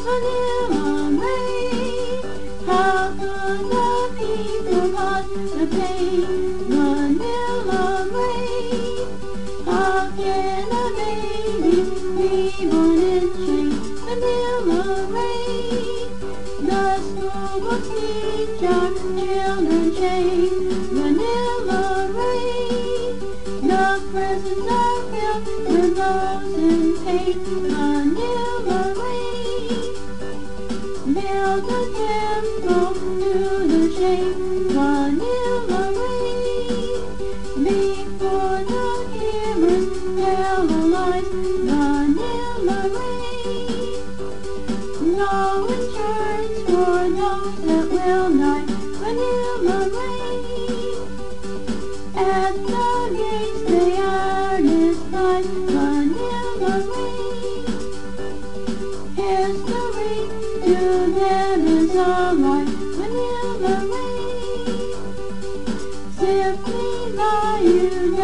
Vanilla rain. How could the people cause the pain? Vanilla rain. How can a baby be born in shame? Vanilla rain. The school books teach our children shame. Vanilla rain. The prisons are filled with those in pain. Vanilla rain. Build a temple to the shame. Vanilla rain. Before the hearers tell the lies. Vanilla rain. No insurance for those that will die. Vanilla rain. At the gates they are despised. Vanilla rain. History to them is a lie. Vanilla rain. Simply by you.